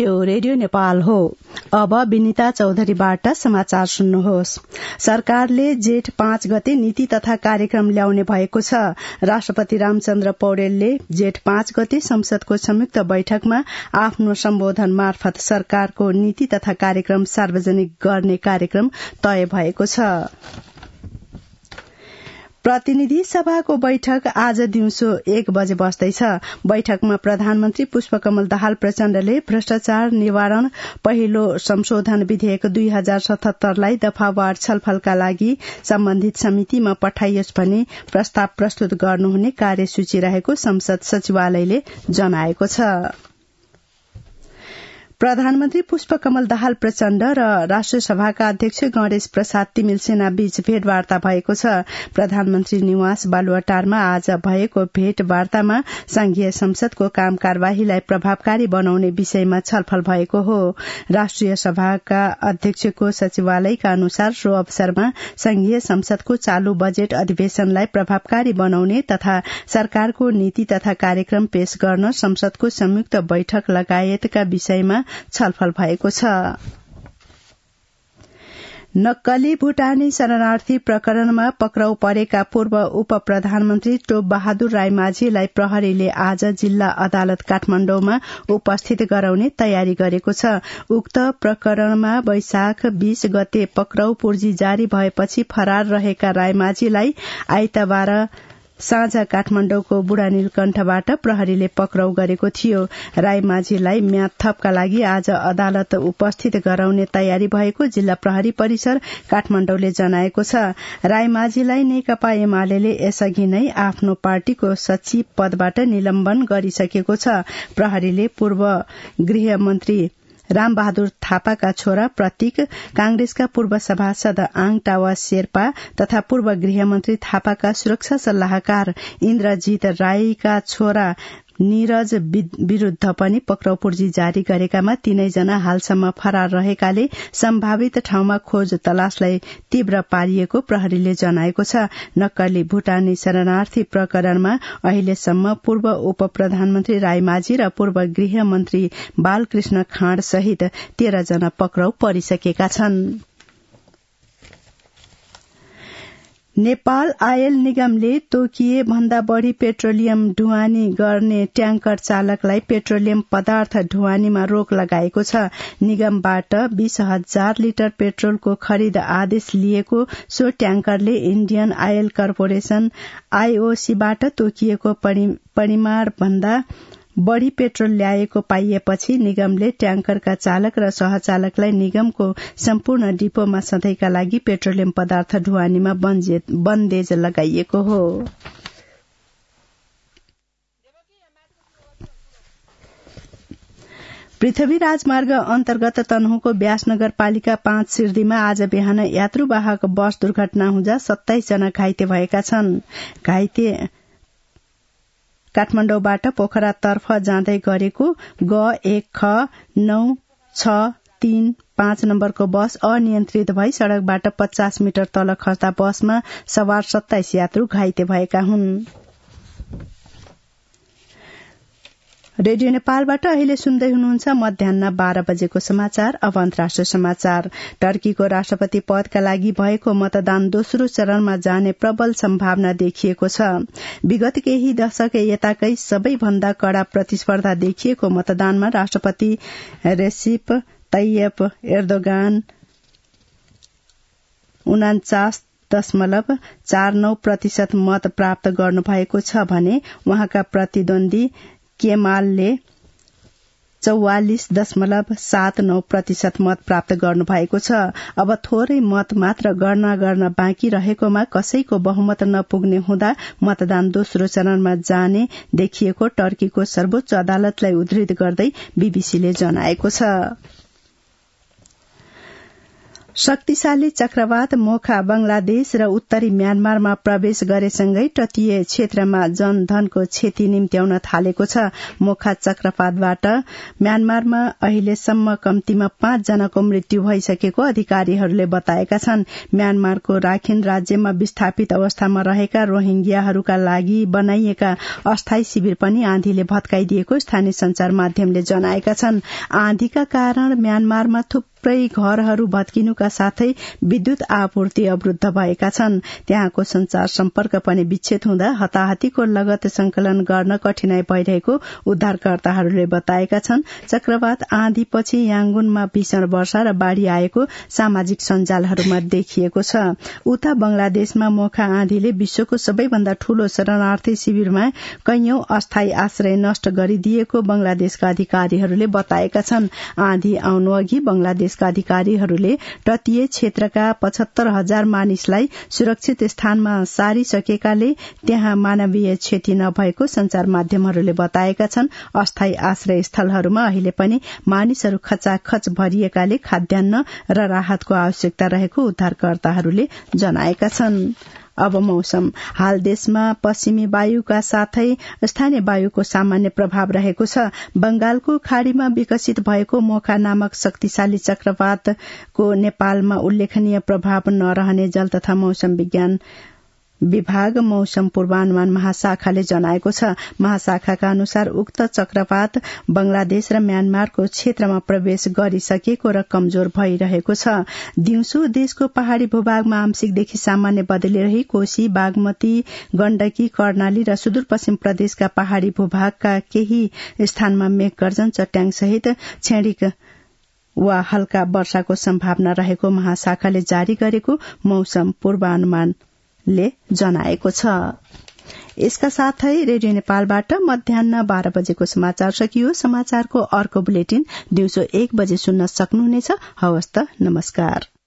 यो रेडियो नेपाल हो। अब विनिता चौधरीबाट समाचार सुन्नुहोस्। सरकारले जेठ 5 गते नीति तथा कार्यक्रम ल्याउने भएको छ। राष्ट्रपति रामचन्द्र पौडेलले जेठ 5 गते संसदको संयुक्त बैठकमा आफ्नो सम्बोधन मार्फत सरकारको नीति तथा कार्यक्रम सार्वजनिक गर्ने कार्यक्रम तय भएको छ। प्रतिनिधि सभाको बैठक आज दिउँसो 1 बजे बस्दैछ। बैठकमा प्रधानमन्त्री पुष्पकमल दाहाल प्रचण्डले भ्रष्टाचार निवारण पहिलो संशोधन विधेयक 2077 लाई दफावार छलफलका लागि सम्बन्धित समितिमा पठाइयोस् भन्ने प्रस्ताव प्रस्तुत गर्नुहुने कार्यसूची रहेको संसद सचिवालयले जनाएको छ। प्रधानमन्त्री पुष्पकमल दाहाल प्रचण्ड र राष्ट्रिय सभाका अध्यक्ष गणेश प्रसाद तिमिल सेना बीच भेटवार्ता भएको छ। प्रधानमन्त्री निवास बालुवाटारमा आज भएको भेटवार्तामा संघीय संसदको काम कार्यवाहीलाई प्रभावकारी बनाउने विषयमा छलफल भएको हो। राष्ट्रिय सभाका अध्यक्षको सचिवालयका अनुसार सो अवसरमा संघीय संसदको चालू बजेट अधिवेशनलाई प्रभावकारी बनाउने तथा सरकारको नीति तथा कार्यक्रम पेश गर्न संसदको संयुक्त बैठक लगायतका विषयमा छलफल भएको छ। नक्कली भूटानी शरणार्थी प्रकरणमा पक्राउ परेका पूर्व उप प्रधानमन्त्री टोप बहादुर रायमाझीलाई प्रहरीले आज जिल्ला अदालत काठमाडौँमा उपस्थित गराउने तयारी गरेको छ। उक्त प्रकरणमा वैशाख 20 गते पक्राउ पूर्जी जारी भएपछि फरार रहेका रायमाझीलाई आइतबार साँझ काठमाडौँको बुढा नीलकण्ठबाट प्रहरीले पक्राउ गरेको थियो। रायमाझीलाई म्याद थपका लागि आज अदालत उपस्थित गराउने तयारी भएको जिल्ला प्रहरी परिसर काठमाडौँले जनाएको छ। रायमाझीलाई नेकपा एमाले यसअघि नै आफ्नो पार्टीको सचिव पदबाट निलम्बन गरिसकेको छ। प्रहरीले पूर्व गृहमन्त्री रामबहादुर थापाका छोरा प्रतीक, कांग्रेसका पूर्व सभासद आङ टावा शेर्पा तथा पूर्व गृहमन्त्री थापाका सुरक्षा सल्लाहकार इन्द्रजीत राईका छोरा निरज विरूद्ध पनि पक्राउ पूर्जी जारी गरेकामा तीनैजना हालसम्म फरार रहेकाले सम्भावित ठाउँमा खोज तलासलाई तीव्र पारिएको प्रहरीले जनाएको छ। नक्कली भूटानी शरणार्थी प्रकरणमा अहिलेसम्म पूर्व उप प्रधानमन्त्री रायमाझी र पूर्व गृहमन्त्री बालकृष्ण खाँड सहित 13 जना पक्राउ परिसकेका छन्। नेपाल आयल निगमले तोकिए भन्दा बढ़ी पेट्रोलियम ढुवानी गर्ने ट्याङ्कर चालकलाई पेट्रोलियम पदार्थ ढुवानीमा रोक लगाएको छ। निगमबाट 20,000 लिटर पेट्रोलको खरिद आदेश लिएको सो ट्याङ्करले इण्डियन आयल कर्पोरेशन आईओसीबाट तोकिएको परिमाण भन्दा बढ़ी पेट्रोल ल्याएको पाइएपछि निगमले ट्याङ्करका चालक र सहचालकलाई निगमको सम्पूर्ण डिपोमा सधैँका लागि पेट्रोलियम पदार्थ ढुवानीमा बन्देज लगाइएको हो। पृथ्वी राजमार्ग अन्तर्गत तनहुँको व्यास नगरपालिका 5 सिर्दीमा आज बिहान यात्रुवाहक बस दुर्घटना हुँदा 27 जना घाइते भएका छन्। घाइते काठमाडौँबाट पोखरातर्फ जाँदै गरेको G1K963 नम्बरको बस अनियन्त्रित भई सड़कबाट 50 मिटर तल खस्दा बसमा सवार 27 यात्रु घाइते भएका हुन्। रेडियो नेपालबाट अहिले सुन्दै हुनुहुन्छ मध्याह्न 12 बजेको समाचार। अब अन्तर्राष्ट्रिय समाचार। टर्कीको राष्ट्रपति पदका लागि भएको मतदान दोस्रो चरणमा जाने प्रबल सम्भावना देखिएको छ। विगत केही दशक यताकै सबैभन्दा कडा प्रतिस्पर्धा देखिएको मतदानमा राष्ट्रपति रेसिप तैयप एर्दोगान 49.49% मत प्राप्त गर्नुभएको छ भने उहाँका प्रतिद्वन्दी केमालले 44.79% मत प्राप्त गर्नुभएको छ। अब थोरै मत मात्र गणना गर्न बाँकी रहेकोमा कसैको बहुमत नपुग्ने हुँदा मतदान दोस्रो चरणमा जाने देखिएको टर्कीको सर्वोच्च अदालतलाई उद्धृत गर्दै बीबीसीले जनाएको छ। शक्तिशाली चक्रवात मोखा बंगलादेश र उत्तरी म्यानमारमा प्रवेश गरेसँगै तटीय क्षेत्रमा जनधनको क्षति निम्त्याउन थालेको छ। मोखा चक्रवातबाट म्यानमारमा अहिलेसम्म कम्तीमा 5 जनाको मृत्यु भइसकेको अधिकारीहरूले बताएका छन्। म्यानमारको राखिन राज्यमा विस्थापित अवस्थामा रहेका रोहिंग्याहरूका लागि बनाइएका अस्थायी शिविर पनि आँधीले भत्काइदिएको स्थानीय संचार माध्यमले जनाएका छन्। आँधीका कारण म्यानमारमा थुप्रै घरहरू भत्किनुका साथै विद्युत आपूर्ति अवरूद्ध भएका छन्। त्यहाँको संचार सम्पर्क पनि विच्छेद हुँदा हताहतीको लगत संकलन गर्न कठिनाई भइरहेको उद्धारकर्ताहरूले बताएका छन्। चक्रवात आँधीपछि याङ्गुनमा भीषण वर्षा र बाढ़ी आएको सामाजिक सञ्जालहरूमा देखिएको छ। उता बंगलादेशमा मोखा आँधीले विश्वको सबैभन्दा ठूलो शरणार्थी शिविरमा कैयौं अस्थायी आश्रय नष्ट गरिदिएको बंगलादेशका अधिकारीहरूले बताएका छन्। आँधी आउनु अघि बंगलादेशका अधिकारीहरूले तटीय क्षेत्रका 75,000 मानिसलाई सुरक्षित स्थानमा सारिसकेकाले त्यहाँ मानवीय क्षति नभएको संचार माध्यमहरूले बताएका छन्। अस्थायी आश्रय स्थलहरूमा अहिले पनि मानिसहरू खचाखच भरिएकाले खाद्यान्न र राहतको आवश्यकता रहेको उद्धारकर्ताहरूले जनाएका छन्। अब मौसम। हाल देशमा पश्चिमी वायुका साथै स्थानीय वायुको सामान्य प्रभाव रहेको छ। बंगालको खाड़ीमा विकसित भएको मोखा नामक शक्तिशाली चक्रवातको नेपालमा उल्लेखनीय प्रभाव नरहने जल तथा मौसम विज्ञान विभाग मौसम पूर्वानुमान महाशाखाले जनाएको छ। महाशाखाका अनुसार उक्त चक्रवात बंगलादेश र म्यानमारको क्षेत्रमा प्रवेश गरिसकेको र कमजोर भइरहेको छ। दिउँसो देशको पहाड़ी भूभागमा आंशिकदेखि सामान्य बदली रही कोशी, बागमती, गण्डकी, कर्णाली र सुदूरपश्चिम प्रदेशका पहाड़ी भूभागका केही स्थानमा मेघगर्जन, चट्याङ सहित क्षणिक वा हल्का वर्षाको सम्भावना रहेको महाशाखाले जारी गरेको मौसम पूर्वानुमान ले जनाएको छ। यसका साथै रेडियो नेपालबाट मध्याह्न 12 बजेको समाचार सकियो। समाचारको अर्को बुलेटिन दिउँसो 1 बजे सुन्न सक्नुहुनेछ। हवस् त, नमस्कार।